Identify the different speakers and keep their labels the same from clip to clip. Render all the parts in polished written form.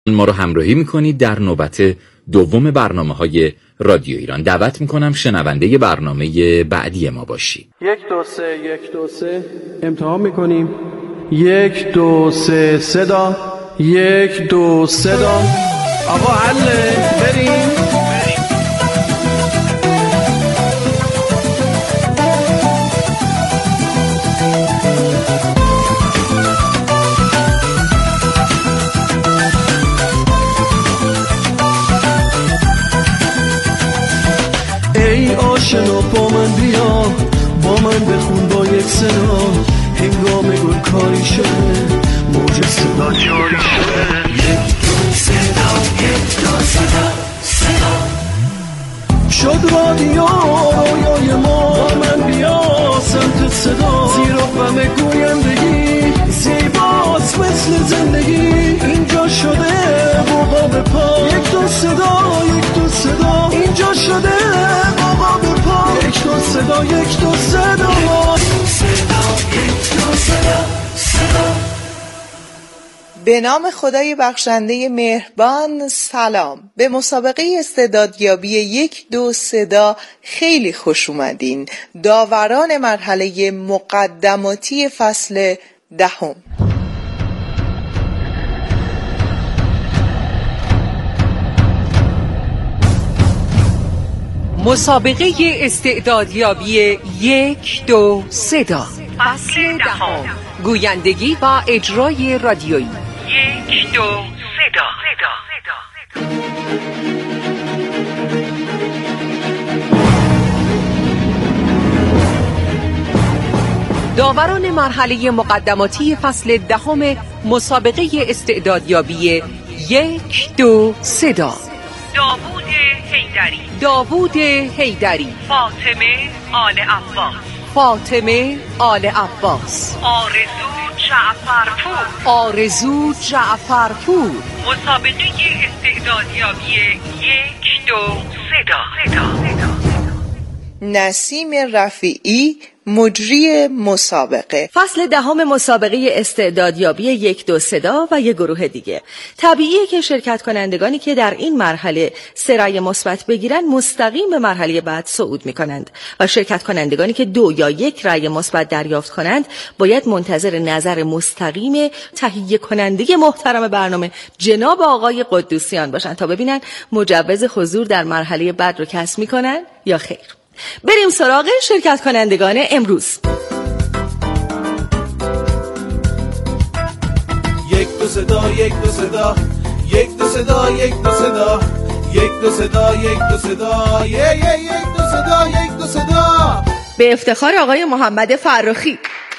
Speaker 1: ما رو همراهی میکنید در نوبت دوم برنامه‌های رادیو ایران. دعوت میکنم شنونده برنامه بعدی ما باشید.
Speaker 2: 1 2 3 1 2 3 امتحان میکنیم. 1 2 3 صدا 1 2 صدا. آقا حله بریم. ای آشنا با من بیا، با من بخون با یک صدا، هنگام گل کاری شده موج صدا جاری شده. 1 2 صدا 1 2 صدا صدا شد رادیو رویای ما، با من بیا سمت صدا، زیر و بم گویندگی زیباست مثل زندگی، اینجا شده بابا به پا. 1 2 صدا 1 2 صدا اینجا شده بابا به پا. 1 2 صدا 1 2 صدا صدا 1 2 صدا صدا.
Speaker 3: به نام خدای بخشنده مهربان. سلام. به مسابقه استعدادیابی 1 2 صدا خیلی خوش اومدین. داوران مرحله مقدماتی فصل 10.
Speaker 4: مسابقه استعدادیابی 1 2 صدا فصل 10. گویندگی و اجرای رادیویی. 1 2 صدا. داوران مرحله مقدماتی فصل 10 مسابقه استعدادیابی 1 2 صدا. داوود حیدری، فاطمه آل عباس، آرزو جعفرپور. مسابقه استعدادیابی 1 2 صدا.
Speaker 3: نسیم رفیعی، مجری مسابقه.
Speaker 5: فصل 10 مسابقه استعدادیابی 1 2 صدا و یک گروه دیگه. طبیعیه که شرکت کنندگانی که در این مرحله 3 رأی مثبت بگیرن مستقیم به مرحله بعد صعود میکنند و شرکت کنندگانی که 2 یا 1 رأی مثبت دریافت کنند باید منتظر نظر مستقیم تهیه کننده محترم برنامه جناب آقای قدوسیان باشن تا ببینن مجوز حضور در مرحله بعد رو کسب میکنن یا خیر. بریم سراغ شرکت کنندگان امروز.
Speaker 6: 1 2 صدا 1 2 صدا 1 2 صدا 1 2 صدا 1 2 صدا 1 2 صدا 1 2 صدا 1 2 صدا.
Speaker 5: به افتخار آقای محمد فرخی.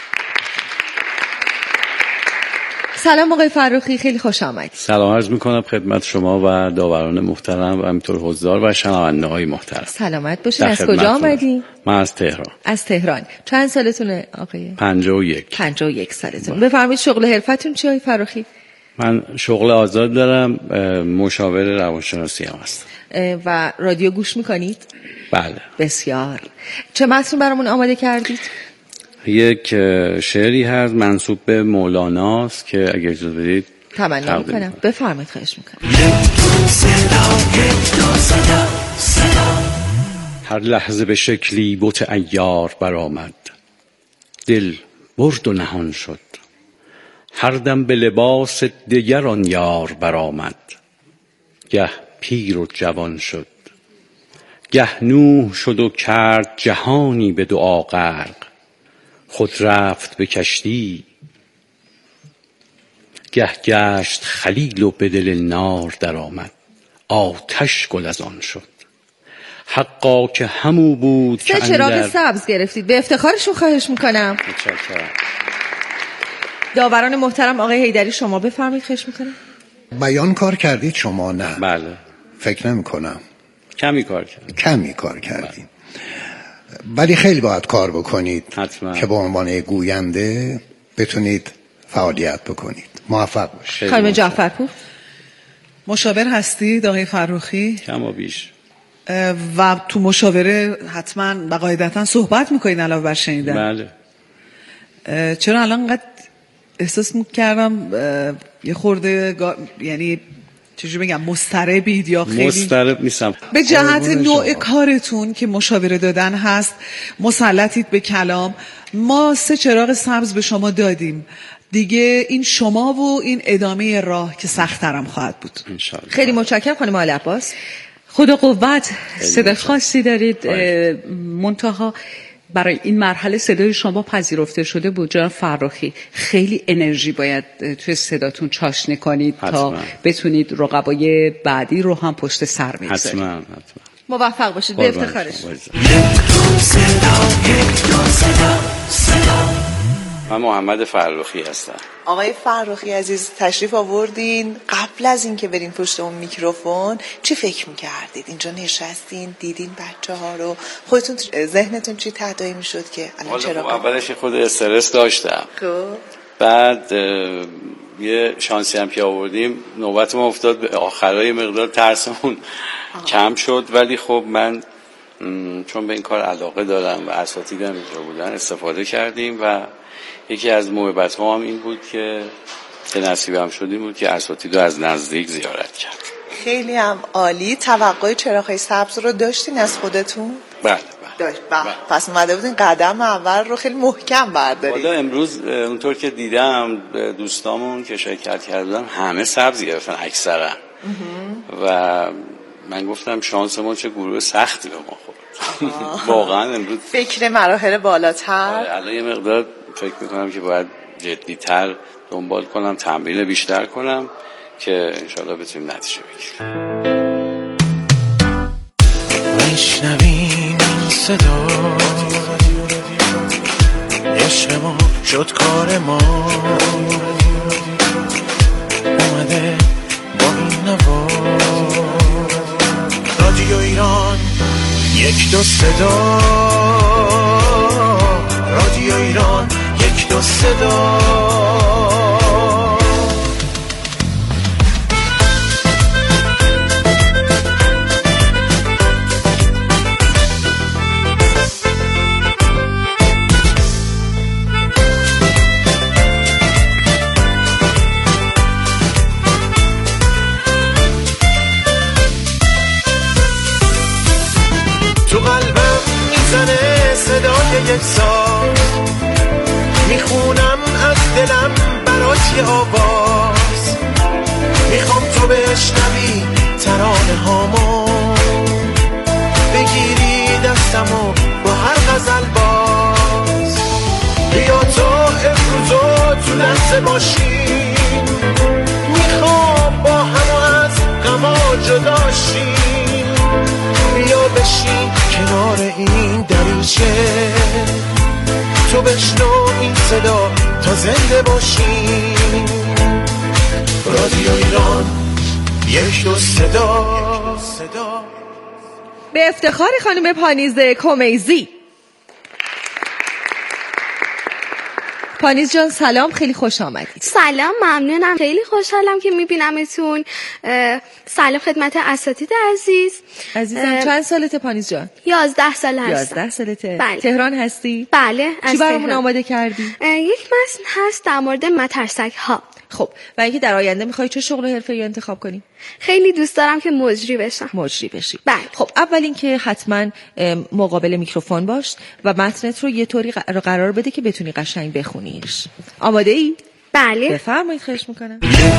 Speaker 5: سلام آقای فرخی، خیلی خوش آمدید.
Speaker 7: سلام عرض میکنم خدمت شما و داوران محترم و همینطور حضار و شنونده های محترم.
Speaker 5: سلامت باشین. از کجا آمدی؟
Speaker 7: من از تهران.
Speaker 5: از تهران. چند سالتونه آقای؟
Speaker 7: 51.
Speaker 5: 51 سالتون. بفرمایید شغل حرفتون چیه آقای فرخی؟
Speaker 7: من شغل آزاد دارم، مشاور روانشناسی هم هستم.
Speaker 5: و رادیو گوش میکنید؟
Speaker 7: بله.
Speaker 5: بسیار. چه متن برامون آماده کردید؟
Speaker 7: یک شعری هست منسوب به مولاناست که اگر اجازه بدید
Speaker 5: تمنا میکنم. بفرمایید، خواهش میکنم.
Speaker 6: 1 2 صدا 1 2 صدا صدا.
Speaker 7: هر لحظه به شکلی بت عیار برآمد، دل برد و نهان شد. هر دم به لباس دگر آن یار برآمد، گه پیر و جوان شد. گه نوح شد و کرد جهانی به دعا غرق، خود رفت به کشتی. گه گشت خلیل و به دل نار درآمد، آتش گل از آن شد. حقا که همو بود که
Speaker 5: 3 چراغ سبز گرفتید. به افتخارشون خواهش میکنم.
Speaker 7: متشکرم.
Speaker 5: داوران محترم آقای حیدری شما بفرمایید، خواهش میکنم.
Speaker 8: بیان کار کردید شما؟ نه.
Speaker 7: بله.
Speaker 8: فکر نمی کنم.
Speaker 7: کمی کار
Speaker 8: کردیم. ولی خیلی باید کار بکنید
Speaker 7: حتما.
Speaker 8: که به عنوان گوینده بتونید فعالیت بکنید. موفق باشید.
Speaker 5: خانم جعفرپور.
Speaker 9: مشاور هستید آقای فرخی؟
Speaker 7: کم و بیش.
Speaker 9: و تو مشاوره حتما و قاعدتا صحبت میکنید علاوه بر شنیدن؟
Speaker 7: بله.
Speaker 9: چرا الان انقدر احساس میکردم یه خورده یعنی چجوری بگم مضطربید یا خیلی؟
Speaker 7: مضطرب نیستم.
Speaker 9: به جهت نوع کارتون که مشاوره دادن هست مسلطید به کلام. ما 3 چراغ سبز به شما دادیم دیگه، این شما و این ادامه راه که سخت‌ترم خواهد بود
Speaker 7: انشالله.
Speaker 5: خیلی متشکرم خانم آل عباس.
Speaker 10: خدا قوت. صدای خاصی دارید، منتها برای این مرحله صدای شما پذیرفته شده بود. جناب فرخی خیلی انرژی باید توی صداتون چاشنی کنید تا بتونید رقبای بعدی رو هم پشت سر بگذارید.
Speaker 7: حتما.
Speaker 5: موفق باشید به افتخارش.
Speaker 7: من محمد فرخی هستم.
Speaker 3: آقای فرخی عزیز تشریف آوردین. قبل از اینکه برین پشت اون میکروفون چی فکر میکردید؟ اینجا نشستین دیدین بچه ها رو، خودتون ذهنتون چی تهدایی میشد که الان چرا؟
Speaker 7: اولش خود استرس داشتم. بعد یه شانسی هم که آوردیم نوبت ما افتاد به آخرای مقدار ترسمون کم شد، ولی خب من چون به این کار علاقه دارم و اساتیدم اینجا بودن استفاده کردیم و یکی از موهبت ها هم این بود که نصیبم شدیم بود که اساتید رو از نزدیک زیارت کرد.
Speaker 3: خیلی هم عالی. توقع چراغ‌های سبز رو داشتین از خودتون؟
Speaker 7: بله.
Speaker 3: پس اومده بودین قدم اول رو خیلی محکم بردارید.
Speaker 7: حالا امروز اونطور که دیدم دوستامون که شرکت کردن همه سبز گرفتن اکثرا و من گفتم شانس ما چه گروه سختی به ما خورد. واقعا امروز
Speaker 3: فکر مراحل بالاتر.
Speaker 7: الان یه مقدار فکر میکنم که باید جدی‌تر دنبال کنم، تمرین بیشتر کنم که انشالله بتونیم نتیجه بگیریم.
Speaker 2: میشنویم این صدا، عشق ما شد کار ما، اومده با این نوا. رادیو ایران 1-2 صدا، رادیو ایران 1-2 صدا. تو قلبم میزنه صدای یکسان، میخونم از دلم برات یه آواز، میخوام تو بشنوی ترانه هامو، بگیری دستمو با هر غزل باز. بیا تو امروزو تو لحظه باشیم، میخوام با همو از غما جداشیم. بیا بشین کنار این دریچه، تو بشنو این صدا تا زنده باشیم. رادیو ایران 1-2 صدا.
Speaker 5: به افتخار خانم پانیز کمیزی. پانیز جان سلام، خیلی خوش آمدید.
Speaker 11: سلام، ممنونم، خیلی خوشحالم که میبینمتون. سلام خدمت اساتید
Speaker 5: عزیزم. چند سالته پانیز جان؟
Speaker 11: 11 سال هستم.
Speaker 5: 11 سالته؟
Speaker 11: بله.
Speaker 5: تهران هستی؟
Speaker 11: بله.
Speaker 5: چی برامون آماده کردی؟
Speaker 11: یک متن هست در مورد مترسک ها.
Speaker 5: خب و اینکه در آینده میخوای چه شغل حرفه‌ای انتخاب کنی؟
Speaker 11: خیلی دوست دارم که مجری بشم.
Speaker 5: مجری بشی؟
Speaker 11: بله.
Speaker 5: خب اول اینکه حتما مقابل میکروفون باش و متنت رو یه طوری قرار بده که بتونی قشنگ بخونیش. آماده ای؟
Speaker 11: بله.
Speaker 5: بفرمایید، خواهش میکنم.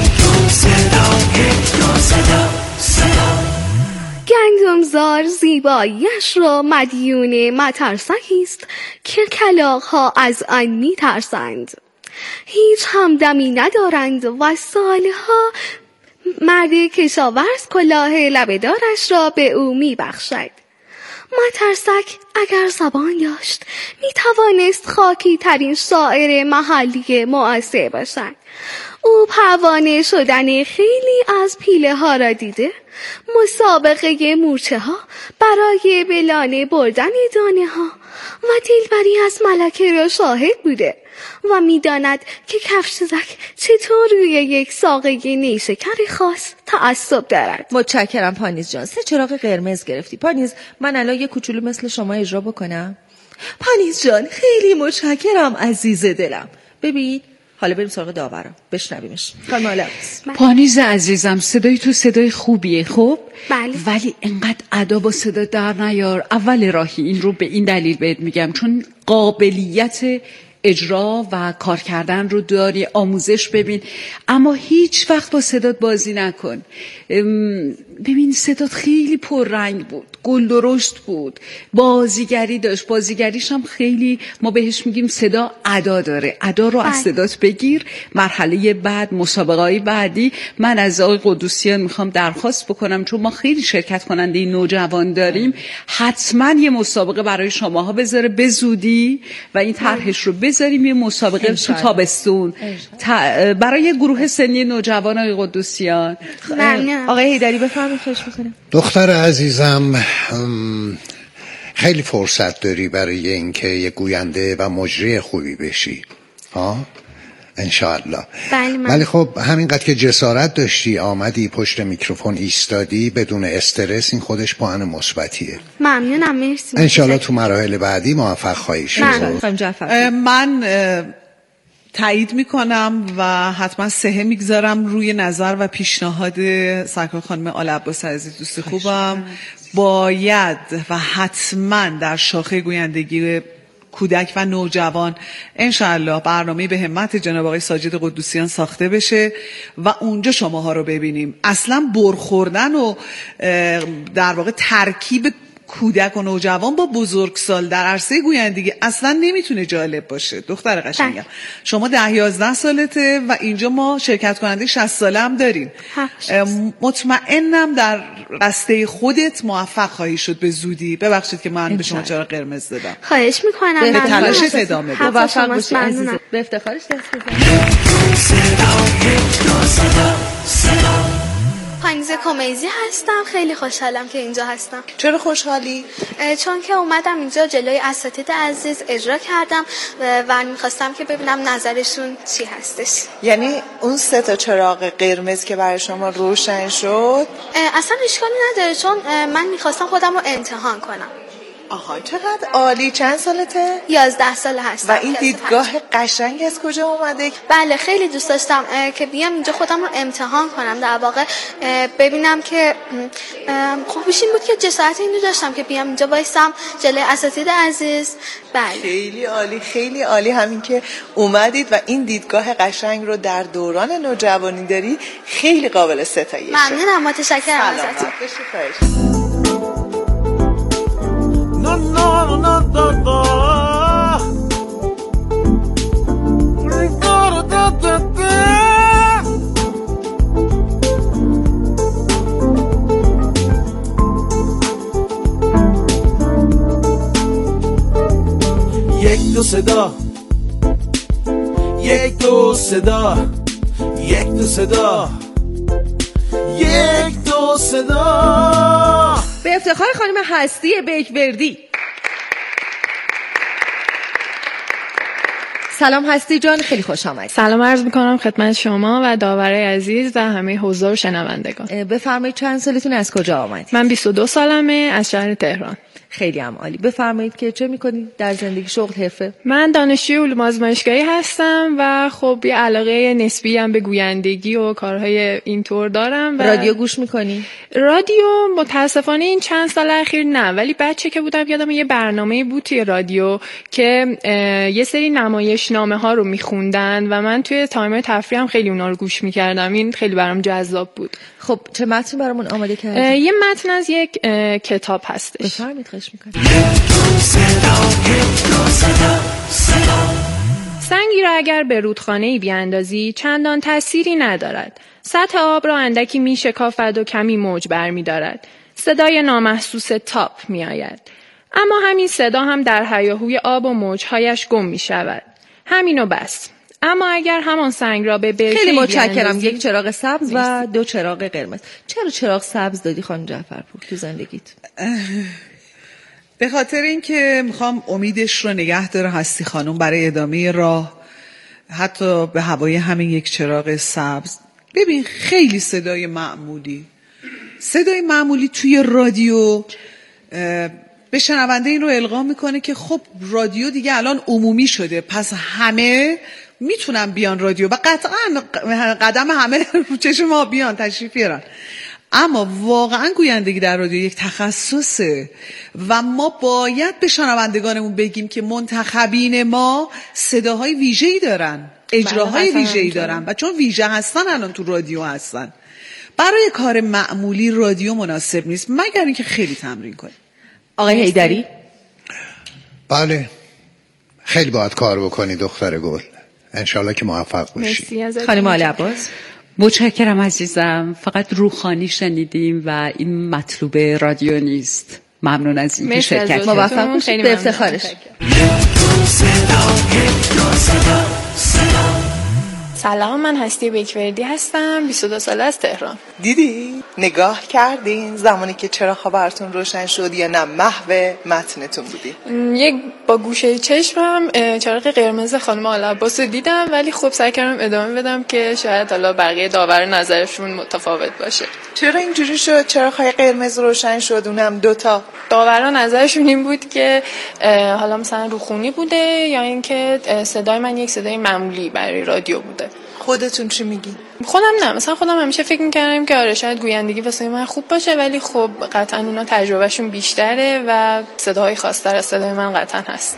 Speaker 11: گندمزار زیباییش را مدیون مترسکی است که کلاغ‌ها از آن می‌ترسند. هیچ همدمی ندارند و سالها مرد کشاورز کلاه لبه‌دارش را به او می‌بخشد. مترسک اگر زبان داشت می‌توانست خاکی ترین شاعر محلی معاصر باشد. او پروانه شدن خیلی از پیله ها را دیده، مسابقه مورچه ها برای بلانه بردن دانه ها و دلبری از ملکه را شاهد بوده و میداند که کفشزک چطور روی یک ساقه نیشکر خاص تعصب دارد.
Speaker 5: متشکرم پانیز جان. 3 چراغ قرمز گرفتی. پانیز من الان یه کوچولو مثل شما اجرا بکنم؟ پانیز جان خیلی متشکرم عزیز دلم. ببین حالا بریم سراغ داورا بشنویمش. خانم آله عباس.
Speaker 10: پانیز عزیزم، صدای تو صدای خوبیه، خب
Speaker 11: بله.
Speaker 10: ولی انقدر ادا با صدا در نیار. اول راهی این رو به این دلیل بهت میگم چون قابلیت اجرا و کار کردن رو داری، آموزش ببین، اما هیچ وقت با صدات بازی نکن. ببین صدات خیلی پررنگ بود، گل درشت بود، بازیگری داشت، بازیگریش هم خیلی ما بهش میگیم صدا ادا داره. ادا رو از صدات بگیر. مرحله بعد، مسابقه‌های بعدی، من از آقای قدوسیان میخوام درخواست بکنم چون ما خیلی شرکت کننده نوجوان داریم، حتما یه مسابقه برای شماها بذاره به زودی و این طرحش رو بذاریم یه مسابقه تو تابستون برای گروه سنی نوجوان. آقای قدوسیان.
Speaker 5: آقای حیدری بفرمایید. خواهش می‌کنم.
Speaker 8: دختر عزیزم، خیلی فرصت داری برای اینکه یه گوینده و مجری خوبی بشی، ها؟ انشاءالله. ولی خب همینقدر که جسارت داشتی آمدی پشت میکروفون ایستادی بدون استرس، این خودش پوان مثبتیه.
Speaker 11: ممنونم. مرسی.
Speaker 8: انشاءالله تو مراحل بعدی موفق خواهی شد.
Speaker 9: من تایید میکنم و حتما 3 میگذارم روی نظر و پیشنهاد سرکار خانم آله عباس عزیز، دوست خوبم. باید و حتما در شاخه گویندگی کودک و نوجوان انشاءالله برنامه به همت جناب آقای ساجد قدوسیان ساخته بشه و اونجا شماها رو ببینیم. اصلا برخوردن و در واقع ترکیب کودک و نوجوان با بزرگسال در عرصه گویندگی اصلا نمیتونه جالب باشه. دختر قشنگم، شما 10-11 سالته و اینجا ما شرکت کننده 60 ساله هم داریم. مطمئنم در رسته خودت موفق خواهی شد به زودی. ببخشید که من به شما چرا قرمز دادم.
Speaker 11: خواهش میکنم.
Speaker 9: به تلاشت ادامه بده.
Speaker 5: موفق باشی عزیزم. به افتخارش دست بزن.
Speaker 11: پانیزه کمیزی هستم. خیلی خوشحالم که اینجا هستم.
Speaker 3: چرا خوشحالی؟
Speaker 11: چون که اومدم اینجا جلوی اساتید عزیز اجرا کردم و میخواستم که ببینم نظرشون چی هستش.
Speaker 3: یعنی اون 3 چراغ قرمز که برای شما روشن شد
Speaker 11: اصلا اشکالی نداره، چون من میخواستم خودم رو امتحان کنم.
Speaker 3: آها، چقدر عالی. چند سالته؟
Speaker 11: 11 ساله هستم.
Speaker 3: و این دیدگاه قشنگ از کجا اومده؟
Speaker 11: بله، خیلی دوست داشتم که بیام اینجا خودم رو امتحان کنم، در واقع ببینم که خوبیش این بود که جسارت اینو داشتم که بیام اینجا وایسم جلوی اساتید عزیز. بله
Speaker 3: خیلی عالی، خیلی عالی. همین که اومدید و این دیدگاه قشنگ رو در دوران نوجوانی داری خیلی قابل ستایشه.
Speaker 11: ممنونم، متشکرم ازتون.
Speaker 6: No, no, no, no, no. یک دو صدا، یک دو صدا، یک دو صدا، یک دو صدا.
Speaker 5: به افتخار خانم هستی بیکوردی. سلام هستی جان، خیلی خوش آمدید.
Speaker 12: سلام عرض میکنم خدمت شما و داورای عزیز و همه حضار شنوندگان.
Speaker 5: بفرمایید چند سالتون، از کجا آمدید؟
Speaker 12: من 22 سالمه، از شهر تهران.
Speaker 5: خیلی هم عالی. بفرمایید که چه میکنید در زندگی، شغل، حرفه؟
Speaker 12: من دانشجوی علوم آزمایشگاهی هستم و خب یه علاقه نسبی هم به گویندگی و کارهای اینطور دارم.
Speaker 5: رادیو گوش میکنی؟
Speaker 12: رادیو متاسفانه این چند سال اخیر نه، ولی بچه که بودم یادم یه برنامه بود توی رادیو که یه سری نمایشنامه ها رو میخوندن و من توی تایم تفریحم خیلی اونا رو گوش میکردم. این خیلی برام جذاب بود.
Speaker 5: خب چه متن برامون آماده کردید؟
Speaker 12: یه متن از یک کتاب هستش.
Speaker 5: بفرمایید، خواهش میکنم.
Speaker 12: سنگی را اگر به رودخانه‌ای بیاندازی چندان تأثیری ندارد. سطح آب را اندکی میشکافد و کمی موج برمی‌دارد. صدای نامحسوس تاپ میآید. اما همین صدا هم در هیاهوی آب و موجهایش گم میشود. همین و بس. اما اگر همان سنگ را به برکه‌ای
Speaker 5: خیلی متشکرم. یک چراغ سبز و 2 چراغ قرمز. چرا چراغ سبز دادی خانم جعفرپور تو زندگیت؟
Speaker 9: به خاطر اینکه میخوام امیدش رو نگه داره هستی خانم برای ادامه راه، حتی به هوای همین یک چراغ سبز. ببین خیلی صدای معمولی توی رادیو به شنونده این رو القا میکنه که خب رادیو دیگه الان عمومی شده، پس همه میتونن بیان رادیو و قطعا قدم همه رو چشم ما بیان تشریف بیارن، اما واقعا گویندگی در رادیو یک تخصصه و ما باید به شنوندگانمون بگیم که منتخبین ما صداهای ویژه‌ای دارن، اجراهای ویژه‌ای دارن و چون ویژه هستن الان تو رادیو هستن. برای کار معمولی رادیو مناسب نیست مگر اینکه خیلی تمرین کنیم.
Speaker 5: آقای حیدری؟
Speaker 8: بله، خیلی باید کار بکنی دختر گل، انشالله که موفق باشی.
Speaker 5: خانم آل عباس؟
Speaker 10: متشکرم عزیزم، فقط روخانی شنیدیم و این مطلوب رادیو نیست. ممنون از این شرکت.
Speaker 5: موفق باشید، به افتخارش.
Speaker 12: سلام، من هستی بیکوردی هستم، 22 ساله از تهران.
Speaker 3: دیدی؟ نگاه کردین زمانی که چراغ‌ها براتون روشن شد یا نه محو متنتون بودی؟
Speaker 12: یک با گوشه چشمم چراغ قرمز خانم آل عباس رو دیدم، ولی خب سعی کردم ادامه بدم که شاید حالا بقیه داور نظرشون متفاوت باشه.
Speaker 3: چرا اینجوری شد؟ چراغ‌های قرمز روشن شد، اونم دوتا؟
Speaker 12: داوران نظرشون این بود که حالا مثلا روخونی بوده یا اینکه صدای من یک صدای معمولی برای رادیو بوده.
Speaker 3: خودتون چی میگین؟
Speaker 12: خودم نه، مثلا خودم همیشه فکر میکردم که آره شاید گویندگی واسه من خوب باشه، ولی خب قطعا اونا تجربهشون بیشتره و صداهای خاص‌تر از صدای من قطعا هست.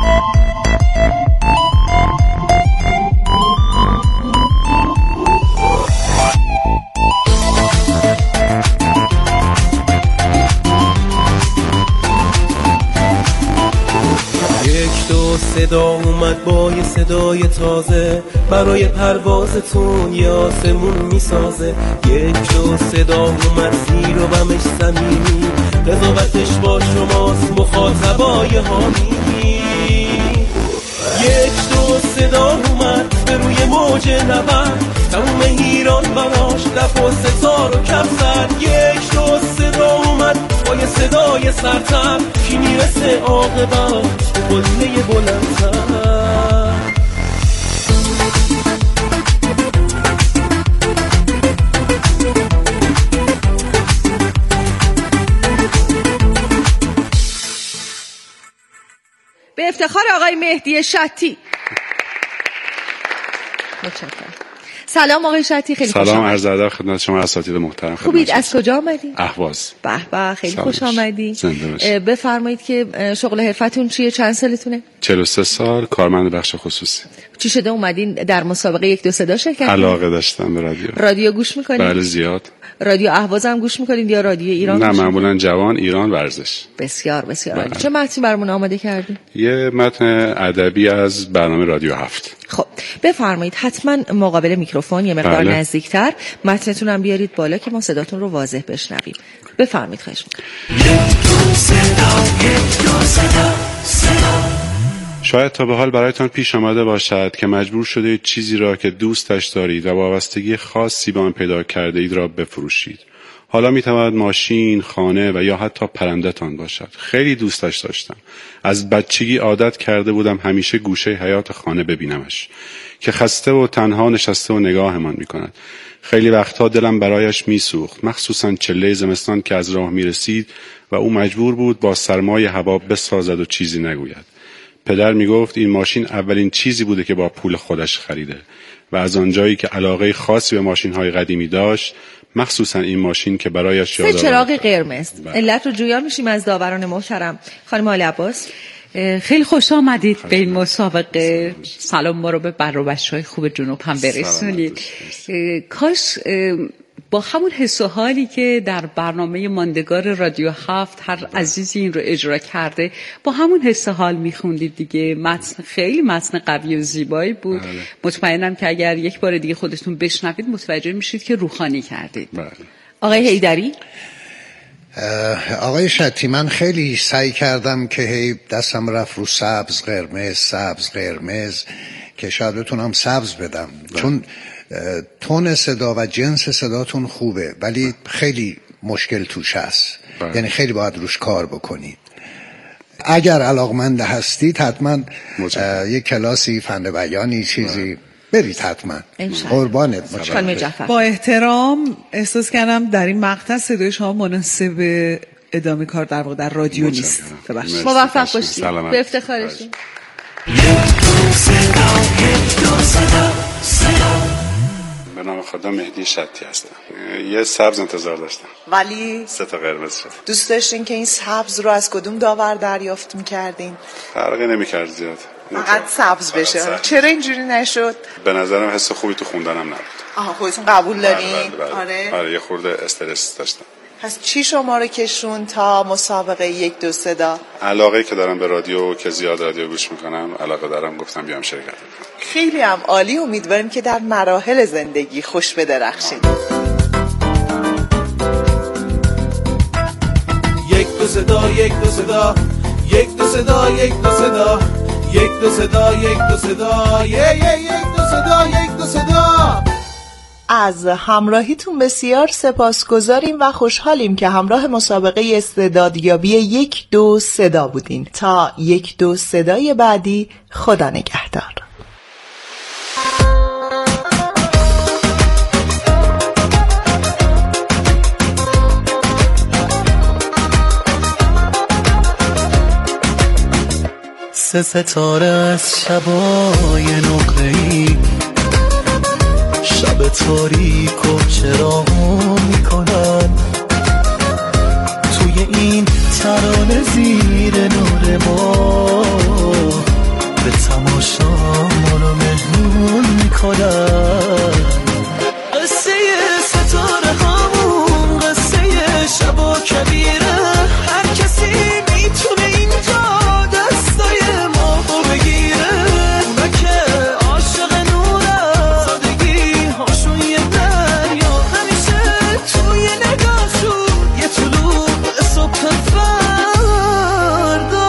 Speaker 6: صدا اومد با یه صدای تازه، برای پروازتون یه آسمون میسازه. یک دو صدا اومد زیر و بمش صمیمی، قضاوتش با شماست مخاطبای حامی. یک دو صدا اومد به روی موج نبرد، تموم ایران براش لب و ستار و کفزر. یک دو صدا اومد با یه صدای سرتر، کی میرسه عاقبت قله بلندتر.
Speaker 5: به افتخار آقای مهدی شطی. متشکرم. سلام آقای شطی، خیلی خوش آمدید.
Speaker 13: سلام، عرض ادب خدمت شما اساتید محترم.
Speaker 5: خوبید؟ از کجا آمدید؟
Speaker 13: اهواز.
Speaker 5: به به، خیلی خوش آمدید.
Speaker 13: زنده باشید.
Speaker 5: بفرمایید که شغل حرفتون چیه؟ چند سالتونه؟
Speaker 13: 43 سال، کارمند بخش خصوصی.
Speaker 5: چی شده اومدین در مسابقه یک دو صدا شرکت کنید؟
Speaker 13: علاقه داشتم به رادیو.
Speaker 5: رادیو گوش میکنید؟
Speaker 13: بله زیاد.
Speaker 5: رادیو اهواز هم گوش میکنید یا رادیو ایران؟
Speaker 13: نه، معمولا جوان، ایران، ورزش.
Speaker 5: بسیار بسیار. چه متنی برامون آماده کردین؟
Speaker 13: یه متن ادبی از برنامه رادیو 7.
Speaker 5: خب بفرمایید، حتما مقابل میکروفون یه مقدار نزدیکتر، متنتون هم بیارید بالا که ما صداتون رو واضح بشنویم. بفرمایید، خواهش می‌کنم.
Speaker 13: شاید تا به حال برایتان پیش آمده باشد که مجبور شده چیزی را که دوستش دارید و وابستگی خاصی به آن پیدا کرده اید را بفروشید. حالا میتواند ماشین، خانه و یا حتی پرنده‌تان باشد. خیلی دوستش داشتم. از بچگی عادت کرده بودم همیشه گوشه حیاط خانه ببینمش که خسته و تنها نشسته و نگاهمان میکند. خیلی وقتها دلم برایش میسوخت، مخصوصا چله زمستان که از راه میرسید و او مجبور بود با سرمای هوا بسازد و چیزی نگوید. پدر میگفت این ماشین اولین چیزی بوده که با پول خودش خریده و از آنجایی که علاقه خاصی به ماشین‌های قدیمی داشت، مخصوصا این ماشین که برایش یاد آورد.
Speaker 5: چراغ قرمز. علت رو جویا میشیم از داوران محترم. خانم آل عباس،
Speaker 10: خیلی خوش آمدید به این مسابقه. سلام ما رو به بر و بچه‌های خوب جنوب هم برسونید. کاش با همون حس و حالی که در برنامه ماندگار رادیو 7 هر عزیزی این رو اجرا کرده، با همون حس و حال میخوندید دیگه. متن خیلی متن قوی و زیبایی بود. مطمئنم که اگر یک بار دیگه خودتون بشنوید متوجه میشید که روخانی کردید.
Speaker 5: آقای حیدری؟
Speaker 8: آقای شطی، من خیلی سعی کردم که هی دستم رفت رو سبز قرمز که شاید بتونم سبز بدم، چون تون صدا و جنس صداتون خوبه ولی خیلی مشکل توش هست. یعنی خیلی باید روش کار بکنید. اگر علاقمند هستید حتما یک کلاسی فن بیانی چیزی برید، حتما. قربانت.
Speaker 9: با احترام احساس کردم در این مقطع صدای شما مناسب ادامه کار در واقع در رادیو نیست.
Speaker 5: موفق باشید. به افتخارشون.
Speaker 13: به نام خدا مهدی شطی هستم. یه سبز انتظار داشتم
Speaker 3: ولی
Speaker 13: 3 تا قرمز شد.
Speaker 3: دوست داشتین که این سبز رو از کدوم داور دریافت میکردین؟
Speaker 13: فرقی نمیکرد زیاد،
Speaker 3: فقط سبز بشه. چرا اینجوری نشد؟
Speaker 13: به نظرم حس خوبی تو خوندنم نبود.
Speaker 3: خودتون قبول دارین؟
Speaker 13: بله. آره یه خورده استرس داشتم.
Speaker 3: پس چی شما رو کشون تا مسابقه 1 2 صدا؟
Speaker 13: علاقه که دارم به رادیو که زیاد رادیو گوش میکنم، علاقه دارم، گفتم بیام شرکت کنم.
Speaker 3: خیلی هم عالی. امیدواریم که در مراحل زندگی خوش بدرخشید.
Speaker 6: 1 2 صدا 1 2 صدا 1 2 صدا 1 2 صدا 1 2 صدا 1 2 صدا 1 2 صدا 1 2 صدا.
Speaker 3: از همراهیتون بسیار سپاسگزاریم و خوشحالیم که همراه مسابقه استعدادیابی 1 2 صدا بودین. تا 1 2 صدای بعدی، خدا نگهدار.
Speaker 2: سه ستاره از شبای نقره‌ای، شب تاریک و چراغ میکنن توی این ترانه زیر نور ما، به تماشا منو مهمون میکنن. قصه ستاره همون قصه شب و کبیره، هر کسی میتونه اینجا دستای ما بگیره. اونا که عاشق نورن، سادگی هاشون یه دریا، همیشه توی نگاهشون یه طلوع صبح فردا.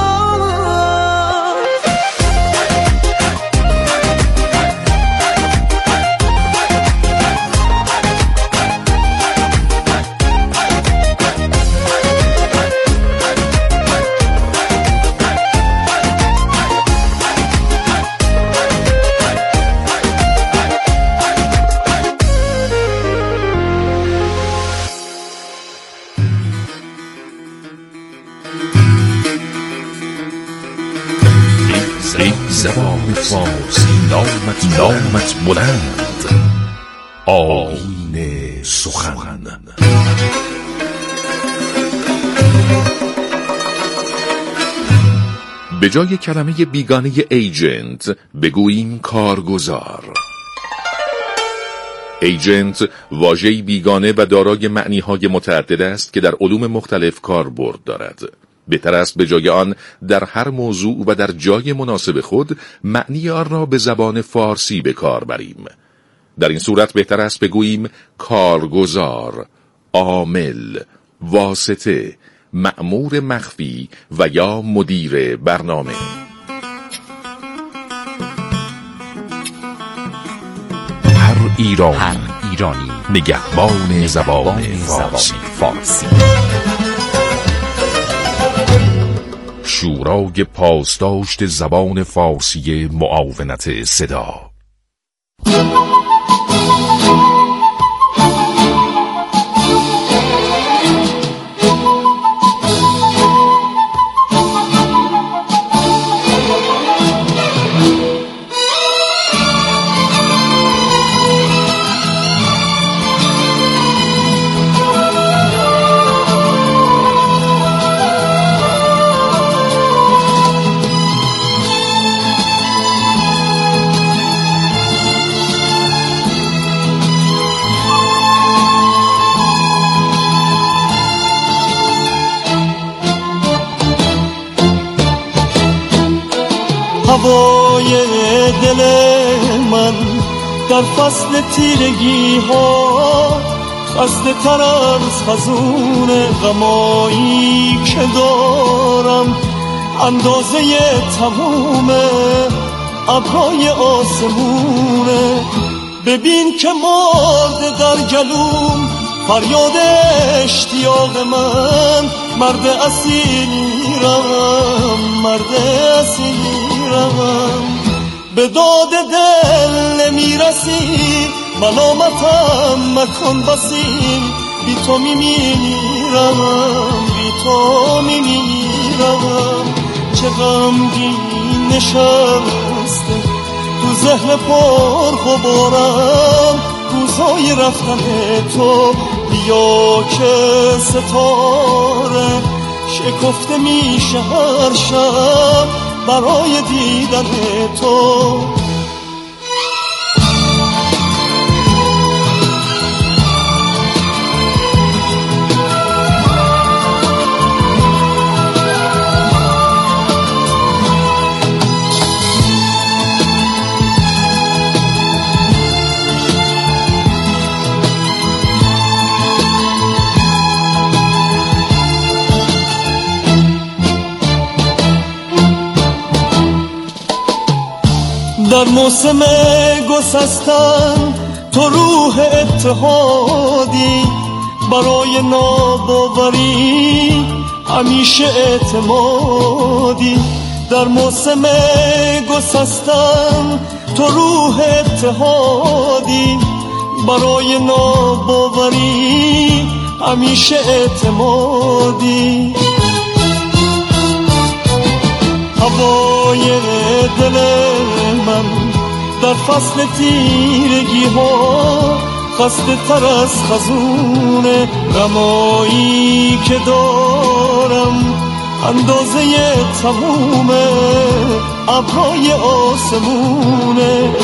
Speaker 14: زبان فارسی نامت بلند، آیین سخن. به جای کلمه بیگانه ایجنت بگوییم کارگزار. ایجنت واژه‌ای بیگانه و دارای معنی‌های متعدد است که در علوم مختلف کاربرد دارد. بهتر است به جای آن در هر موضوع و در جای مناسب خود معنی آن را به زبان فارسی به کار بریم. در این صورت بهتر است بگوییم کارگزار، عامل، واسطه، مأمور مخفی و یا مدیر برنامه. هر ایرانی نگهبان زبان فارسی. شورای پاسداشت زبان فارسی معاونت صدا.
Speaker 2: هوای دل من در فصل تیرگی ها خسته تر از خزون غمایی که دارم. اندازه تموم ابرهای آسمونه، ببین که مرده در گلوم فریاد اشتیاق من. مرد اسیرم، مرد اسیرم، به داد دل نمیرسی، ملامتم مکن بسیم. بی تو میمیرم، بی تو میمیرم. چه غمگین نشسته تو ذهن پر غبارم روزای رفتن تو. بیا که ستاره شکفته میشه هر شب برای دیدن تو. در موسم گسستن تو روح اتحادی، برای ناباوری همیشه اعتمادی. در موسم گسستن تو روح اتحادی، برای ناباوری همیشه اعتمادی. هوای دل من در فصل تیرگی ها خسته تر از خزونه، غمایی که دارم اندازه تموم ابرای آسمونه.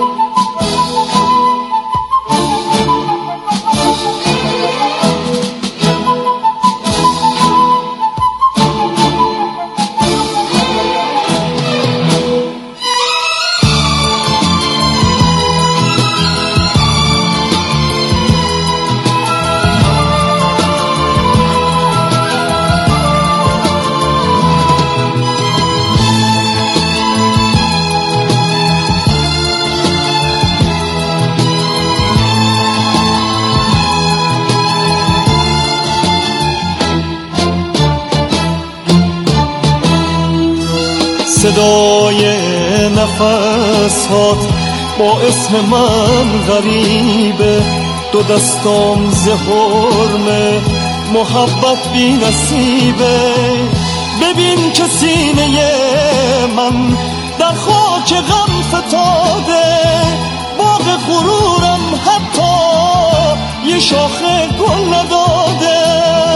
Speaker 2: صدای نفسات با اسم من غریبه، دو دستام ز حرمه محبت بی نصیبه. ببین که سینه من در خاک غم فتاده، باغ غرورم حتی یه شاخه گل نداده.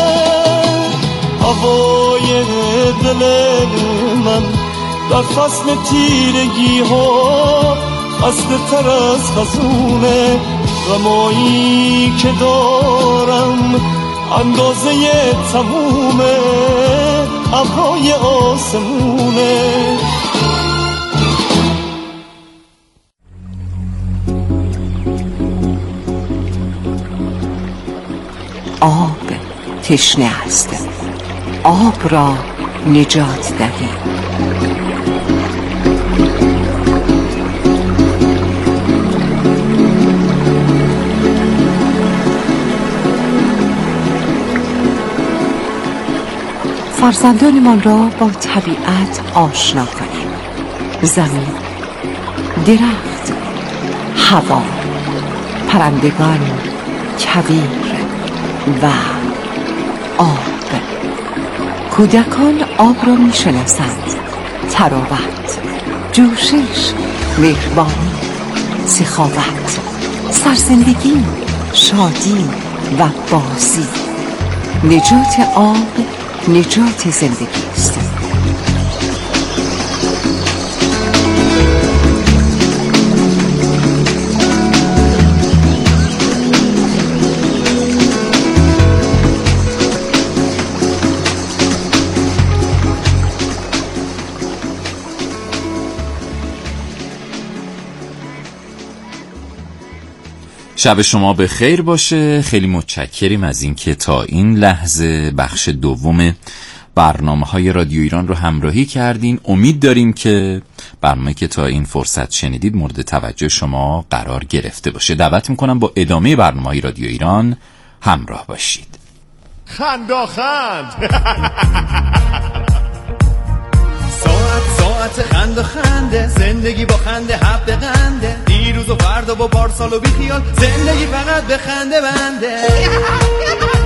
Speaker 2: هوای دل من در فصل تیرگی ها خسته تر از خزونه، غمایی که دارم اندازه تموم ابرای آسمونه.
Speaker 4: آب تشنه است، آب را نجات دهید. فرزندانمان را با طبیعت آشنا کنیم. زمین، درخت، هوا، پرندگان، کویر و آب. کودکان آب را می شناسند. تراوت، جوشش، مهربانی، سخاوت، سرزندگی، شادی و بازی. نجات آب نجات زندگی است.
Speaker 1: شب شما به خیر باشه. خیلی متشکریم از اینکه تا این لحظه بخش دوم برنامه‌های رادیو ایران رو همراهی کردین. امید داریم که برنامه‌ای که تا این فرصت شنیدید مورد توجه شما قرار گرفته باشه. دعوت می‌کنم با ادامه برنامه‌های رادیو ایران همراه باشید.
Speaker 15: خنداخند ساعت خند و خنده، زندگی با خنده حب قنده، دیروز و فردا با پارسال و بیخیال، زندگی فقط به خنده بنده.